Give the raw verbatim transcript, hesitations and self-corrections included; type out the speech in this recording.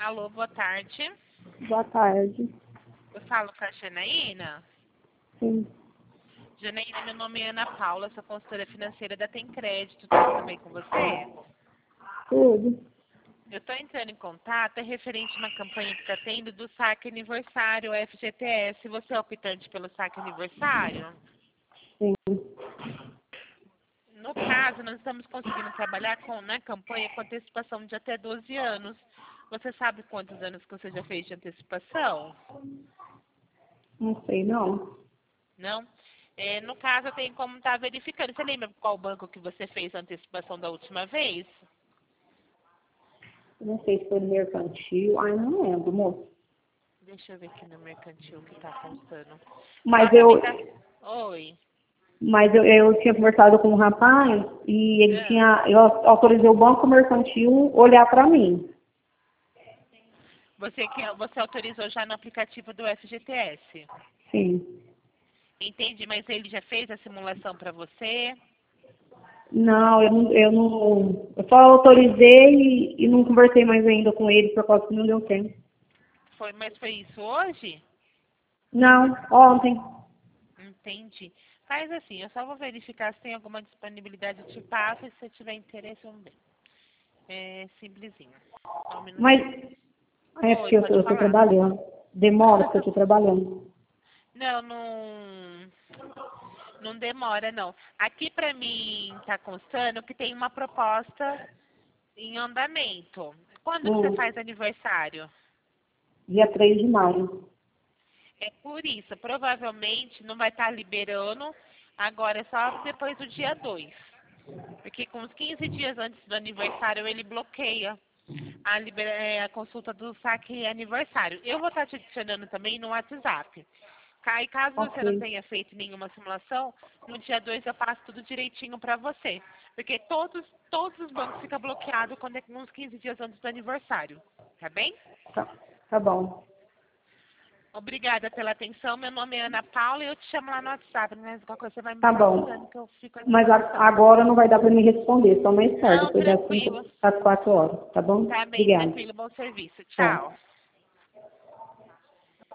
Alô, boa tarde. Boa tarde. Eu falo com a Janaína. Sim. Janaína, meu nome é Ana Paula, sou consultora financeira da Tem Crédito. Tudo bem com você? Tudo. Eu estou entrando em contato, é referente a uma campanha que está tendo do saque aniversário F G T S. Você é optante pelo saque aniversário? Sim. No caso, nós estamos conseguindo trabalhar com, na campanha com antecipação de até doze anos. Você sabe quantos anos que você já fez de antecipação? Não sei, não. Não? É, no caso, eu tenho como estar verificando. Você lembra qual banco que você fez a antecipação da última vez? Eu não sei se foi no mercantil. Ai, não lembro, moço. Deixa eu ver aqui no mercantil o que está constando. Mas Só pra eu, me dar... Oi. mas eu, eu tinha conversado com um rapaz e ele Ah, tinha, eu autorizei o banco mercantil olhar para mim. Você, que, você autorizou já no aplicativo do F G T S? Sim. Entendi, mas ele já fez a simulação para você? Não, eu não, eu não, eu só autorizei e, e não conversei mais ainda com ele por causa que não deu tempo. Foi, mas foi isso hoje? Não, ontem. Entendi. Faz assim, eu só vou verificar se tem alguma disponibilidade, eu te passo e se você tiver interesse, vamos ver. É simplesinho. Só um Mas minutinho. é Oi, porque eu pode estou falar. trabalhando. Demora porque eu estou trabalhando. Não, não, não demora, não. Aqui pra mim tá constando que tem uma proposta em andamento. Quando que você Hum, faz aniversário? dia três de maio. É por isso, provavelmente não vai estar liberando agora, é só depois do dia dois. Porque com uns quinze dias antes do aniversário ele bloqueia a, libera- é, a consulta do saque aniversário. Eu vou estar te adicionando também no WhatsApp. Ca- E caso você não Ok. tenha feito nenhuma simulação, no dia dois eu passo tudo direitinho para você. Porque todos, todos os bancos ficam bloqueados quando é uns quinze dias antes do aniversário. Tá bem? Tá, tá bom. Obrigada pela atenção. Meu nome é Ana Paula e eu te chamo lá no WhatsApp. Mas qualquer coisa você vai me Tá perguntando bom. que eu fico à Mas a- disposição. agora não vai dar para me responder, só mais tarde, Não, depois das cinco tranquilo. às quatro horas, tá bom? Tá bem, Obrigada. tranquilo. Bom serviço. Tchau. Tchau.